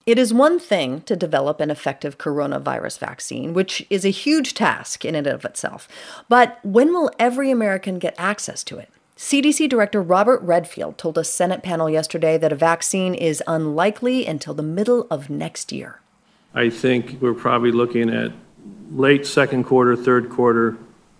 It is one thing to develop an effective coronavirus vaccine, which is a huge task in and of itself. But when will every American get access to it? CDC Director Robert Redfield told a Senate panel yesterday that a vaccine is unlikely until the middle of next year. I think we're probably looking at late second quarter, third quarter,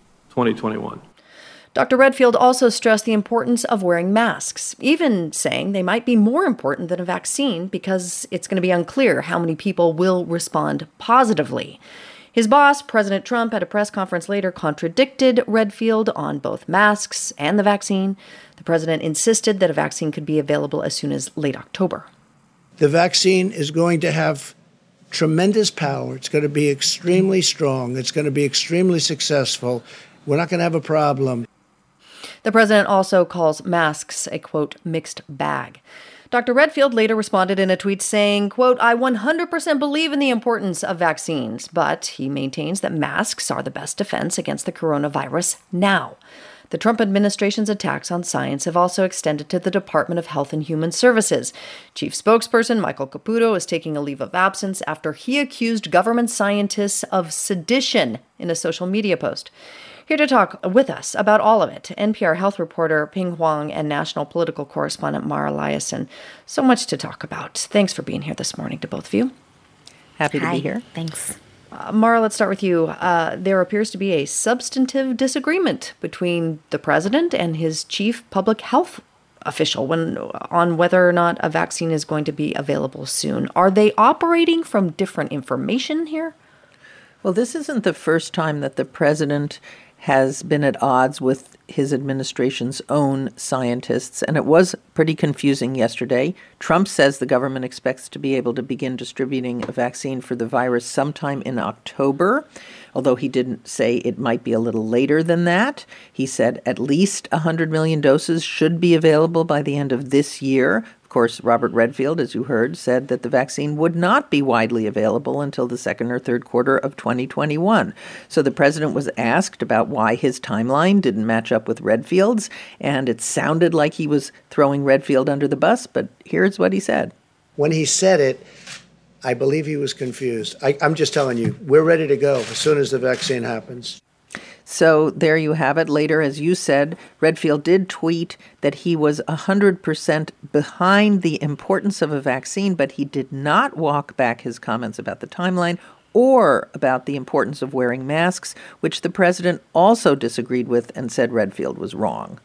2021. Dr. Redfield also stressed the importance of wearing masks, even saying they might be more important than a vaccine because it's going to be unclear how many people will respond positively. His boss, President Trump, at a press conference later contradicted Redfield on both masks and the vaccine. The president insisted that a vaccine could be available as soon as late October. The vaccine is going to have tremendous power. It's going to be extremely strong. It's going to be extremely successful. We're not going to have a problem. The president also calls masks a, quote, mixed bag. Dr. Redfield later responded in a tweet saying, quote, I 100% believe in the importance of vaccines, but he maintains that masks are the best defense against the coronavirus now. The Trump administration's attacks on science have also extended to the Department of Health and Human Services. Chief spokesperson Michael Caputo is taking a leave of absence after he accused government scientists of sedition in a social media post. Here to talk with us about all of it, NPR health reporter Pien Huang and national political correspondent Mara Liasson. So much to talk about. Thanks for being here this morning to both of you. Happy to be here. Thanks. Mara, let's start with you. There appears to be a substantive disagreement between the president and his chief public health official on whether or not a vaccine is going to be available soon. Are they operating from different information here? Well, this isn't the first time that the president has been at odds with his administration's own scientists, and it was pretty confusing yesterday. Trump says the government expects to be able to begin distributing a vaccine for the virus sometime in October, although he didn't say it might be a little later than that. He said at least 100 million doses should be available by the end of this year. Of course, Robert Redfield, as you heard, said that the vaccine would not be widely available until the second or third quarter of 2021. So the president was asked about why his timeline didn't match up with Redfield's, and it sounded like he was throwing Redfield under the bus, but here's what he said. When he said it, I believe he was confused. I'm just telling you, we're ready to go as soon as the vaccine happens. So there you have it. Later, as you said, Redfield did tweet that he was 100% behind the importance of a vaccine, but he did not walk back his comments about the timeline or about the importance of wearing masks, which the president also disagreed with and said Redfield was wrong.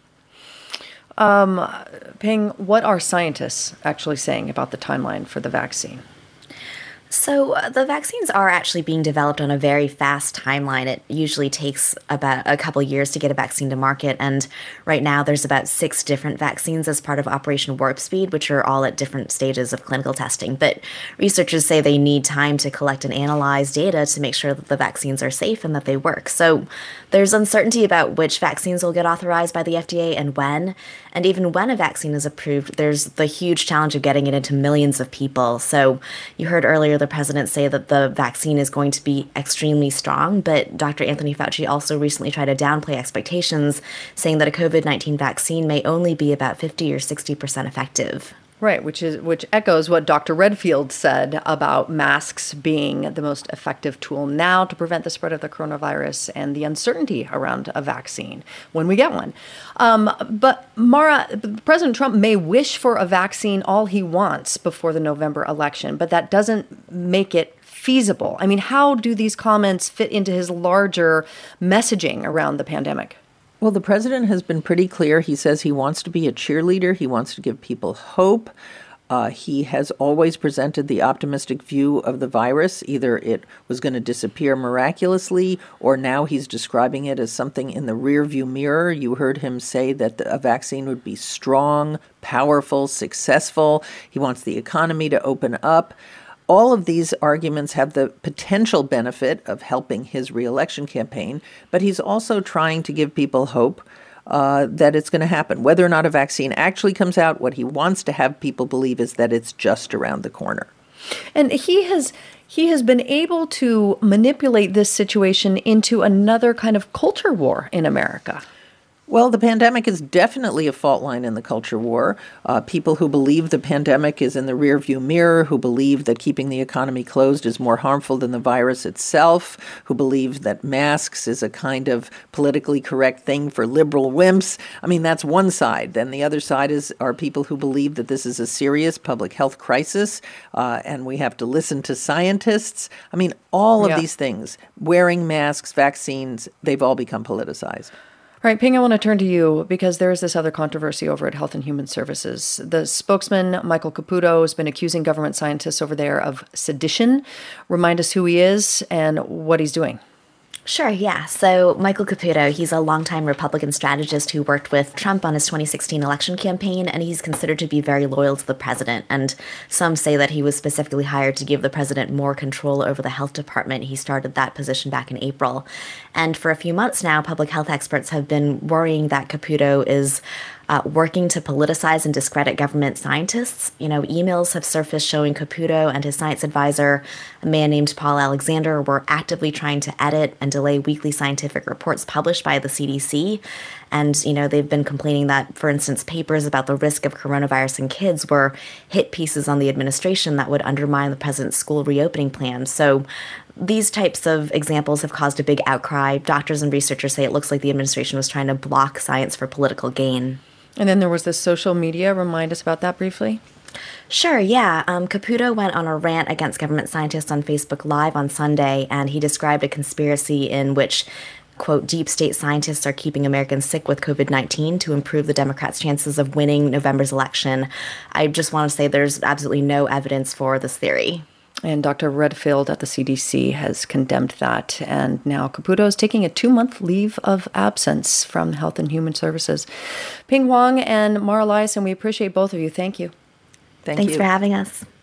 Ping, what are scientists actually saying about the timeline for the vaccine? So the vaccines are actually being developed on a very fast timeline. It usually takes about a couple years to get a vaccine to market. And right now there's about 6 different vaccines as part of Operation Warp Speed, which are all at different stages of clinical testing. But researchers say they need time to collect and analyze data to make sure that the vaccines are safe and that they work. So there's uncertainty about which vaccines will get authorized by the FDA and when. And even when a vaccine is approved, there's the huge challenge of getting it into millions of people. So you heard earlier the president say that the vaccine is going to be extremely strong, but Dr. Anthony Fauci also recently tried to downplay expectations, saying that a COVID-19 vaccine may only be about 50 or 60% effective. Right, which echoes what Dr. Redfield said about masks being the most effective tool now to prevent the spread of the coronavirus and the uncertainty around a vaccine when we get one. But Mara, President Trump may wish for a vaccine all he wants before the November election, but that doesn't make it feasible. I mean, how do these comments fit into his larger messaging around the pandemic? Well, the president has been pretty clear. He says he wants to be a cheerleader. He wants to give people hope. He has always presented the optimistic view of the virus. Either it was going to disappear miraculously, or now he's describing it as something in the rearview mirror. You heard him say that a vaccine would be strong, powerful, successful. He wants the economy to open up. All of these arguments have the potential benefit of helping his reelection campaign, but he's also trying to give people hope that it's going to happen. Whether or not a vaccine actually comes out, what he wants to have people believe is that it's just around the corner. And he has been able to manipulate this situation into another kind of culture war in America. Well, the pandemic is definitely a fault line in the culture war. People who believe the pandemic is in the rearview mirror, who believe that keeping the economy closed is more harmful than the virus itself, who believe that masks is a kind of politically correct thing for liberal wimps. I mean, that's one side. Then the other side are people who believe that this is a serious public health crisis, and we have to listen to scientists. I mean, all of these things, wearing masks, vaccines, they've all become politicized. All right, Ping, I want to turn to you because there is this other controversy over at Health and Human Services. The spokesman, Michael Caputo, has been accusing government scientists over there of sedition. Remind us who he is and what he's doing. Sure, yeah. So Michael Caputo, he's a longtime Republican strategist who worked with Trump on his 2016 election campaign, and he's considered to be very loyal to the president. And some say that he was specifically hired to give the president more control over the health department. He started that position back in April. And for a few months now, public health experts have been worrying that Caputo is working to politicize and discredit government scientists. You know, emails have surfaced showing Caputo and his science advisor, a man named Paul Alexander, were actively trying to edit and delay weekly scientific reports published by the CDC. And, you know, they've been complaining that, for instance, papers about the risk of coronavirus in kids were hit pieces on the administration that would undermine the president's school reopening plans. So these types of examples have caused a big outcry. Doctors and researchers say it looks like the administration was trying to block science for political gain. And then there was this social media. Remind us about that briefly. Sure, yeah. Caputo went on a rant against government scientists on Facebook Live on Sunday, and he described a conspiracy in which, quote, deep state scientists are keeping Americans sick with COVID-19 to improve the Democrats' chances of winning November's election. I just want to say there's absolutely no evidence for this theory. And Dr. Redfield at the CDC has condemned that. And now Caputo is taking a 2-month leave of absence from Health and Human Services. Ping Huang and Mara Liasson, we appreciate both of you. Thank you. Thanks for having us.